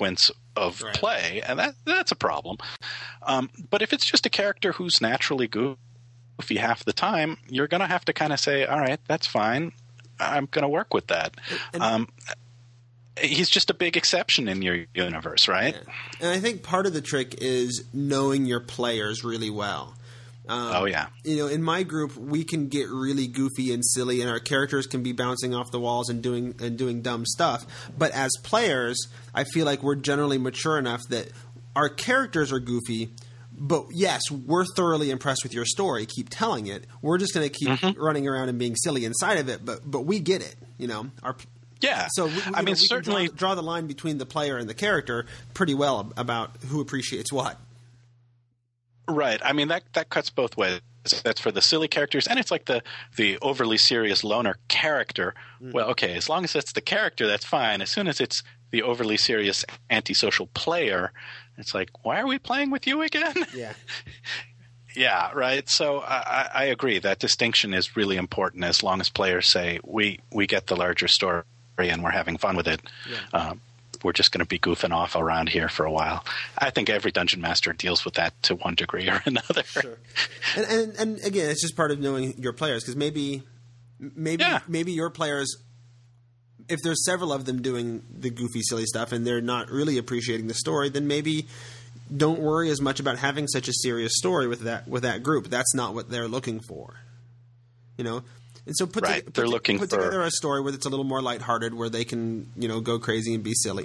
of right. play, and that that's a problem. Um, but if it's just a character who's naturally goofy half the time, you're going to have to kind of say, all right, that's fine. I'm going to work with that. And, um, he's just a big exception in your universe, right? Yeah. And I think part of the trick is knowing your players really well. Um, oh, yeah. You know, in my group, we can get really goofy and silly, and our characters can be bouncing off the walls and doing and doing dumb stuff. But as players, I feel like we're generally mature enough that our characters are goofy, but yes, we're thoroughly impressed with your story. Keep telling it. We're just going to keep mm-hmm. running around and being silly inside of it, but but we get it, you know. Our Yeah. So we, we, I mean, know, we certainly can draw, draw the line between the player and the character pretty well about who appreciates what. Right. I mean, that that cuts both ways. That's for the silly characters, and it's like the, the overly serious loner character. Mm. Well, okay, as long as it's the character, that's fine. As soon as it's the overly serious antisocial player, it's like, why are we playing with you again? Yeah. Yeah, right. So I, I agree. That distinction is really important as long as players say, we, we get the larger story and we're having fun with it. Yeah. Um, we're just going to be goofing off around here for a while. I think every dungeon master deals with that to one degree or another. Sure. And, and, and again, it's just part of knowing your players, because maybe maybe yeah. maybe your players, if there's several of them doing the goofy, silly stuff and they're not really appreciating the story, then maybe don't worry as much about having such a serious story with that with that group. That's not what they're looking for, you know. And so put, right. to, put, they're looking put for... together a story where it's a little more lighthearted, where they can, you know, go crazy and be silly.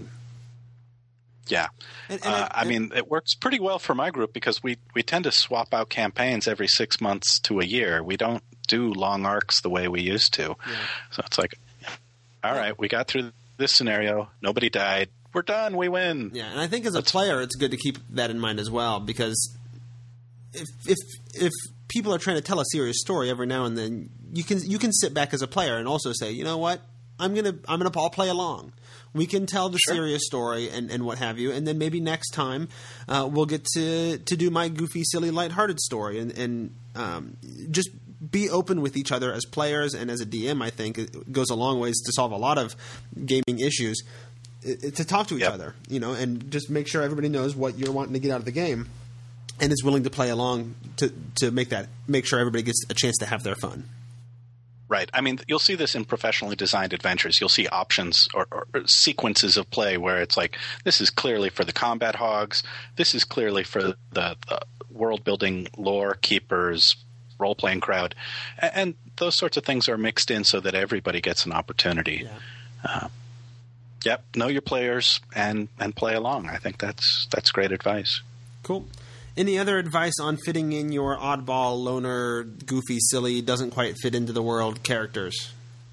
Yeah. And, and uh, I, I mean, it works pretty well for my group because we, we tend to swap out campaigns every six months to a year. We don't do long arcs the way we used to. Yeah. So it's like, all right, we got through this scenario. Nobody died. We're done. We win. Yeah, and I think as a That's... player, it's good to keep that in mind as well, because if if if people are trying to tell a serious story every now and then, you can you can sit back as a player and also say, you know what, I'm gonna I'm gonna all play along. We can tell the sure. serious story and, and what have you, and then maybe next time uh, we'll get to to do my goofy, silly, lighthearted story, and and um, just be open with each other as players and as a D M. I think it goes a long ways to solve a lot of gaming issues. To talk to each yep. other, you know, and just make sure everybody knows what you're wanting to get out of the game, and is willing to play along to to make that make sure everybody gets a chance to have their fun. Right. I mean, you'll see this in professionally designed adventures. You'll see options or, or, or sequences of play where it's like, this is clearly for the combat hogs. This is clearly for the, the world building lore keepers, role playing crowd, and, and those sorts of things are mixed in so that everybody gets an opportunity. Yeah. Uh, Yep, know your players and, and play along. I think that's that's great advice. Cool. Any other advice on fitting in your oddball, loner, goofy, silly, doesn't quite fit into the world characters?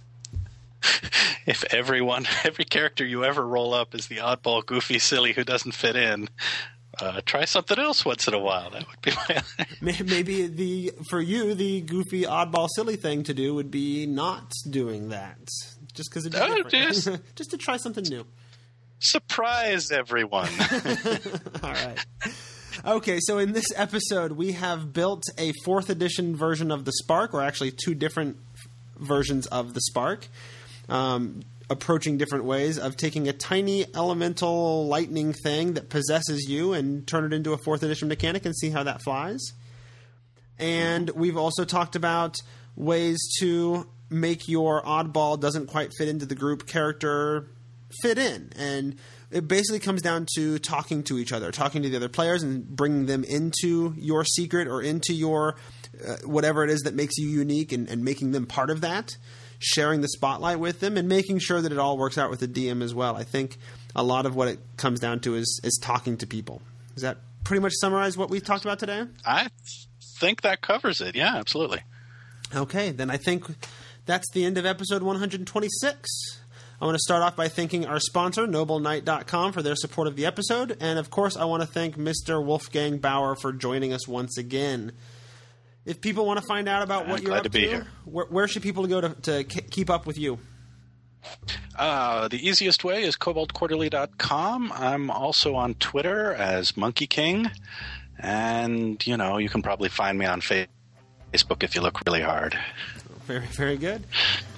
If everyone, every character you ever roll up is the oddball, goofy, silly who doesn't fit in, uh, try something else once in a while. That would be my other. Maybe the for you, the goofy, oddball, silly thing to do would be not doing that. Just because it's oh, different. just, just to try something new. Surprise everyone. All right. Okay, so in this episode, we have built a fourth edition version of the Spark, or actually two different versions of the Spark, um, approaching different ways of taking a tiny elemental lightning thing that possesses you and turn it into a fourth edition mechanic and see how that flies. And we've also talked about ways to make your oddball doesn't quite fit into the group character fit in. And it basically comes down to talking to each other, talking to the other players and bringing them into your secret or into your uh, whatever it is that makes you unique, and, and making them part of that, sharing the spotlight with them, and making sure that it all works out with the D M as well. I think a lot of what it comes down to is, is talking to people. Does that pretty much summarize what we talked about today? I think that covers it. Yeah, absolutely. Okay, then I think that's the end of episode one hundred twenty-six. I want to start off by thanking our sponsor, Noble Knight dot com, for their support of the episode. And, of course, I want to thank Mister Wolfgang Bauer for joining us once again. If people want to find out about what I'm you're glad up to, be to, here. Where, where should people go to, to keep up with you? Uh, the easiest way is Cobalt Quarterly dot com. I'm also on Twitter as Monkey King. And, you know, you can probably find me on Facebook if you look really hard. Very, very good.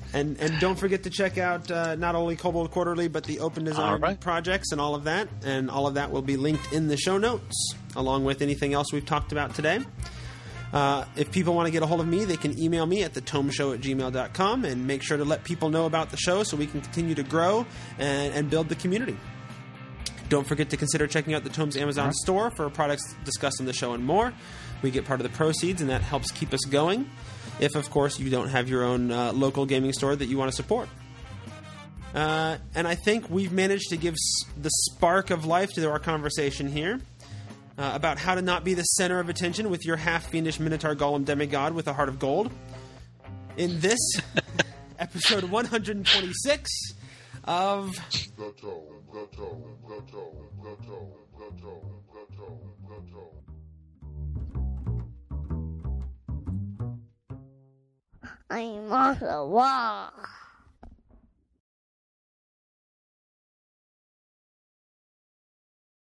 And and don't forget to check out uh, not only Kobold Quarterly, but the Open Design right. projects and all of that. And all of that will be linked in the show notes, along with anything else we've talked about today. Uh, if people want to get a hold of me, they can email me at the tome show at gmail dot com, and make sure to let people know about the show so we can continue to grow and, and build the community. Don't forget to consider checking out the Tome's Amazon store for products discussed on the show and more. We get part of the proceeds, and that helps keep us going. If, of course, you don't have your own uh, local gaming store that you want to support. Uh, and I think we've managed to give s- the spark of life to our conversation here uh, about how to not be the center of attention with your half-fiendish Minotaur Golem demigod with a heart of gold. In this episode one hundred twenty-six of... The Tome, the Tome, the Tome, the Tome, the Tome, the Tome, the Tome. I'm on the wall.